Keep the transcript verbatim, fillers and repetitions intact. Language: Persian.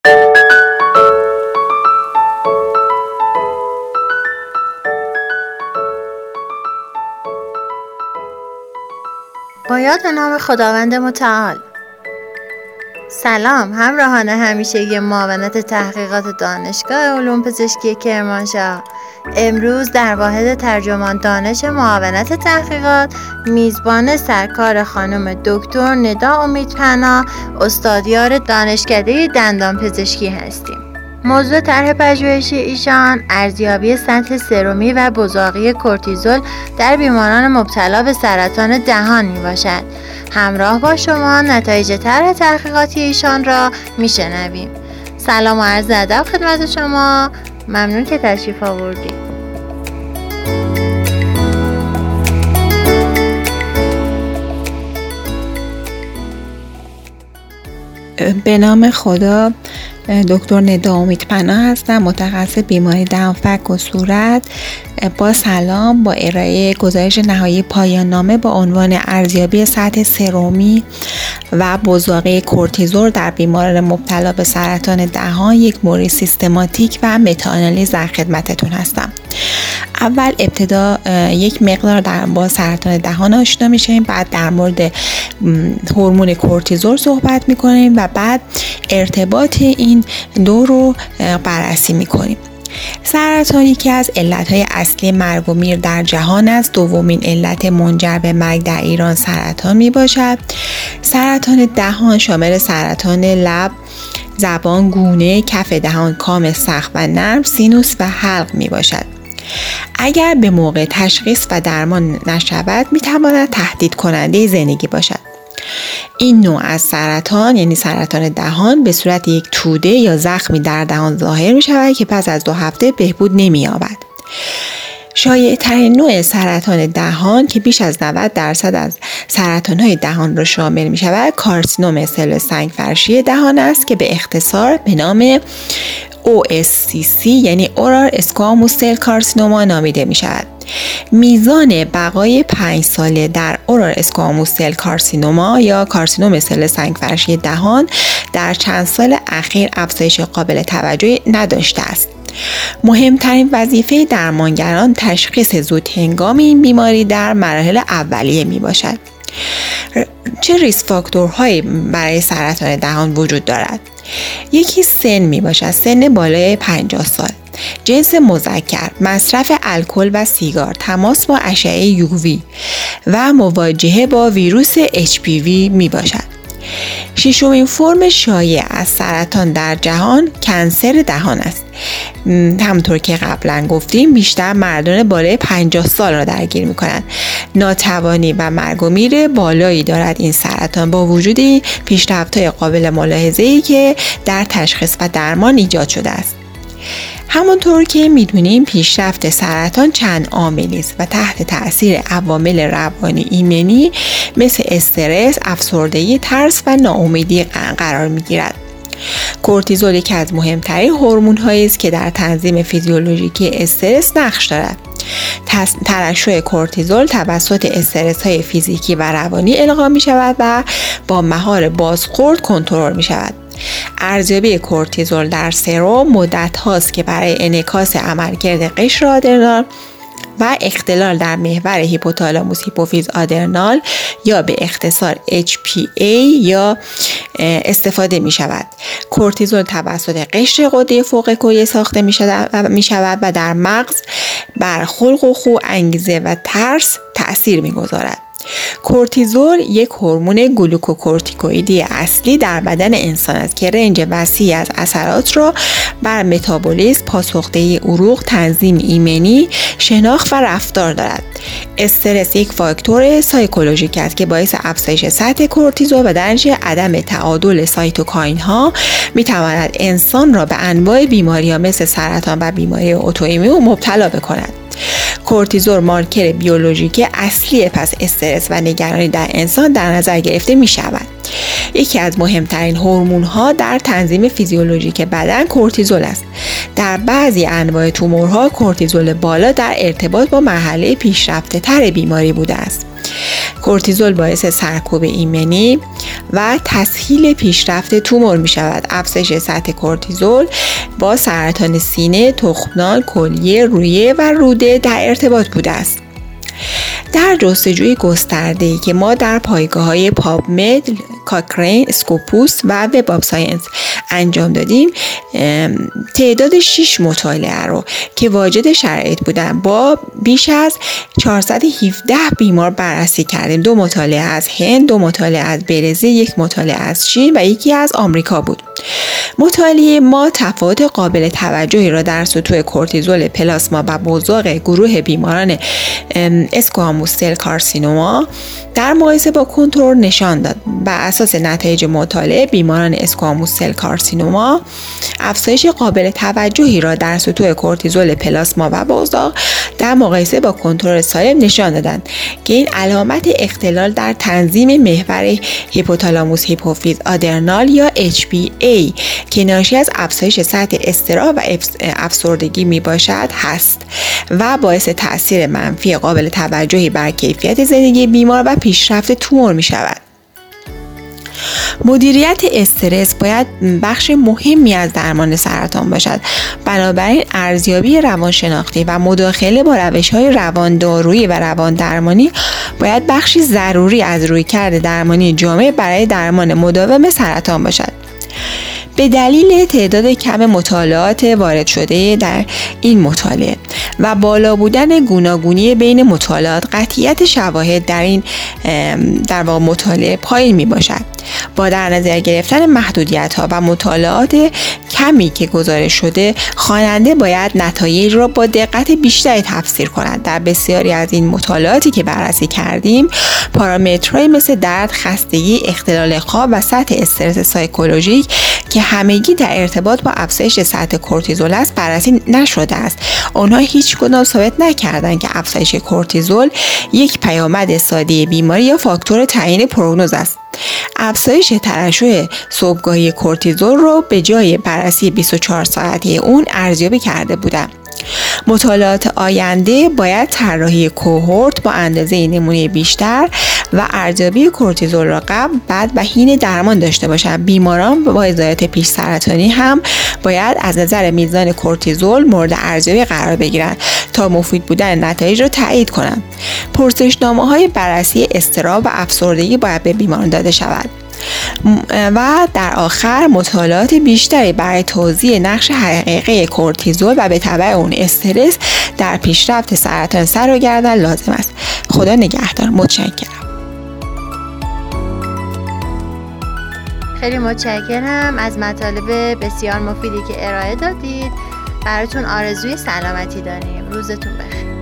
با یاد نام خداوند متعال. سلام همراهان همیشگی معاونت تحقیقات دانشگاه علوم پزشکی کرمانشاه. امروز در واحد ترجمان دانش معاونت تحقیقات میزبان سرکار خانم دکتر ندا امیدپناه استادیار دانشکده دندان پزشکی هستیم. موضوع طرح پژوهشی ایشان ارزیابی سطح سرمی و بزاقی کورتیزول در بیماران مبتلا به سرطان دهان می باشد. همراه با شما نتایج طرح تحقیقاتی ایشان را می شنویم. سلام و عرض ادب خدمت شما. ممنون که تشریف آوردید. به نام خدا، دکتر ندا امیدپناه هستم، متخصص بیماری دهان، فک و صورت. با سلام، با ارائه گزارش نهایی پایان نامه با عنوان ارزیابی سطح سرمی و بزاقی کورتیزول در بیماران مبتلا به سرطان دهان یک مورد سیستماتیک و متاآنالیز در خدمتتون هستم. اول ابتدا یک مقدار در با سرطان دهان آشنا میشیم، بعد در مورد هورمون کورتیزول صحبت میکنیم و بعد ارتباط این دو رو بررسی میکنیم. سرطان یکی از علتهای اصلی مرگ و میر در جهان است. دومین علت منجر به مرگ در ایران سرطان می باشد. سرطان دهان شامل سرطان لب، زبان، گونه، کف دهان، کام سخت و نرم، سینوس و حلق می باشد. اگر به موقع تشخیص و درمان نشود می تواند تهدید کننده زندگی باشد. این نوع از سرطان یعنی سرطان دهان به صورت یک توده یا زخمی در دهان ظاهر می شود که پس از دو هفته بهبود نمی یابد. شایع ترین نوع سرطان دهان که بیش از نود درصد از سرطان های دهان را شامل می شود کارسینوم سل سنگ فرشی دهان است که به اختصار به نام او اس سی سی یعنی اورال اسکواموس سل کارسینوما نامیده می شود. میزان بقای پنج ساله در اورال اسکواموس سل کارسینوما یا کارسینوم سل سنگ فرشی دهان در چند سال اخیر افزایش قابل توجهی نداشته است. مهمترین وظیفه درمانگران تشخیص زود هنگام این بیماری در مراحل اولیه می باشد. چه ریسک فاکتورهایی برای سرطان دهان وجود دارد؟ یکی سن می باشد، سن بالای پنجاه سال، جنس مذکر، مصرف الکل و سیگار، تماس با اشعه یووی و مواجهه با ویروس اچ پی وی می باشد. ششمین فرم شایع از سرطان در جهان کنسر دهان است. همونطور که قبلا گفتیم بیشتر مردان بالای پنجاه سال را درگیر می کنند. ناتوانی و مرگ و میر بالایی دارد این سرطان با وجود پیشرفت‌های قابل ملاحظه‌ای که در تشخیص و درمان ایجاد شده است. همونطور که میدونیم پیشرفت سرطان چند عاملی است و تحت تأثیر عوامل روانی ایمنی مثل استرس، افسردگی، ترس و ناامیدی قرار میگیرد. کورتیزول یکی از مهمترین هورمون‌هایی است که در تنظیم فیزیولوژیکی استرس نقش دارد. ترشح کورتیزول توسط استرس‌های فیزیکی و روانی القا می شود و با مهار بازخورد کنترل می شود. ارزیابی کورتیزول در سرم مدت هاست که برای انعکاس عملکرد قشر آدرنال و اختلال در محور هیپوتالاموس هیپوفیز آدرنال یا به اختصار اچ پی ای یا استفاده می شود. کورتیزول توسط قشر غده فوق کلیه ساخته می شود و در مغز بر خلق و خو، انگیزه و ترس تأثیر می گذارد. کورتیزول یک هورمون گلوکوکورتیکوئیدی اصلی در بدن انسان است که رنج وسیعی از اثرات را بر متابولیسم، پاسخدهی عروق، تنظیم ایمنی، شناخت و رفتار دارد. استرس یک فاکتور سایکولوژیک است که باعث افزایش سطح کورتیزول و در نتیجه عدم تعادل سایتوکاین ها می تواند انسان را به انواع بیماری ها مثل سرطان و بیماری اتوایمون مبتلا بکند. کورتیزول مارکر بیولوژیکی اصلی پس استرس و نگرانی در انسان در نظر گرفته می شود. یکی از مهمترین هورمون‌ها در تنظیم فیزیولوژیک بدن کورتیزول است. در بعضی انواع تومورها کورتیزول بالا در ارتباط با مرحله پیشرفته تر بیماری بوده است. کورتیزول باعث سرکوب ایمنی و تسهیل پیشرفت تومور می شود. افزایش سطح کورتیزول با سرطان سینه، تخمدان، کلیه، رویه و روده در ارتباط بوده است. در جستجوی گسترده‌ای که ما در پایگاه‌های پابمد، کاکرین، اسکوپوس و وب آف ساینس انجام دادیم، تعداد شش مطالعه رو که واجد شرایط بودن با بیش از چهارصد و هفده بیمار بررسی کردیم. دو مطالعه از هند، دو مطالعه از برزیل، یک مطالعه از چین و یکی از آمریکا بود. مطالعه ما تفاوت قابل توجهی را در سطوح کورتیزول پلاسما و بزرگ گروه بیماران اسکواموس سل کارسینوما در مقایسه با کنترل نشان داد. بر اساس نتایج مطالعه، بیماران اسکواموس سل کارسینوما افزایش قابل توجهی را در سطوح کورتیزول پلاسما و بزرگ در مقایسه با کنترل سالم نشان دادند که این علامت اختلال در تنظیم محور هیپوتالاموس هیپوفیز آدرنال یا اچ پی ای که ناشی از افزایش سطح اضطراب و افسردگی می باشد هست و باعث تأثیر منفی قابل توجهی بر کیفیت زندگی بیمار و پیشرفت تومور می شود. مدیریت استرس باید بخش مهمی از درمان سرطان باشد. بنابراین ارزیابی روانشناختی و مداخله با روش‌های رواندارویی و رواندرمانی باید بخشی ضروری از رویکرد درمانی جامع برای درمان مداوم سرطان باشد. به دلیل تعداد کم مطالعات وارد شده در این مطالعه و بالا بودن گوناگونی بین مطالعات، قطعیت شواهد در این در واقع مطالعه پایین می باشد. با در نظر گرفتن محدودیت‌ها و مطالعات کمی که گزارش شده، خواننده باید نتایج را با دقت بیشتری تفسیر کند. در بسیاری از این مطالعاتی که بررسی کردیم، پارامترهای مثل درد، خستگی، اختلال خواب و سطح استرس سایکولوژیک که همگی در ارتباط با افزایش سطح کورتیزول است بررسی نشده است. آنها هیچ کدام ثابت نکردند که افزایش کورتیزول یک پیامد ساده بیماری یا فاکتور تعیین پروگنوز است. افزایش ترشح صبحگاهی کورتیزول رو به جای بررسی بیست و چهار ساعته اون ارزیابی کرده بودند. مطالعات آینده باید طراحی کوهورت با اندازه نمونه بیشتر و ارزیابی کورتیزول را قبل، بعد و حین درمان داشته باشند. بیماران با ضایعات پیش سرطانی هم باید از نظر میزان کورتیزول مورد ارزیابی قرار بگیرند تا مفید بودن نتایج را تایید کنند. پرسشنامه‌های بررسی اضطراب و افسردگی باید به بیماران داده شود. و در آخر مطالعات بیشتری برای توضیح نقش حقیقی کورتیزول و به تبع اون استرس در پیشرفت سرطان سر و گردن لازم است. خدا نگهدار. متشکرم. خیلی متشکرم از مطالب بسیار مفیدی که ارائه دادید. براتون آرزوی سلامتی داریم. روزتون بخیر.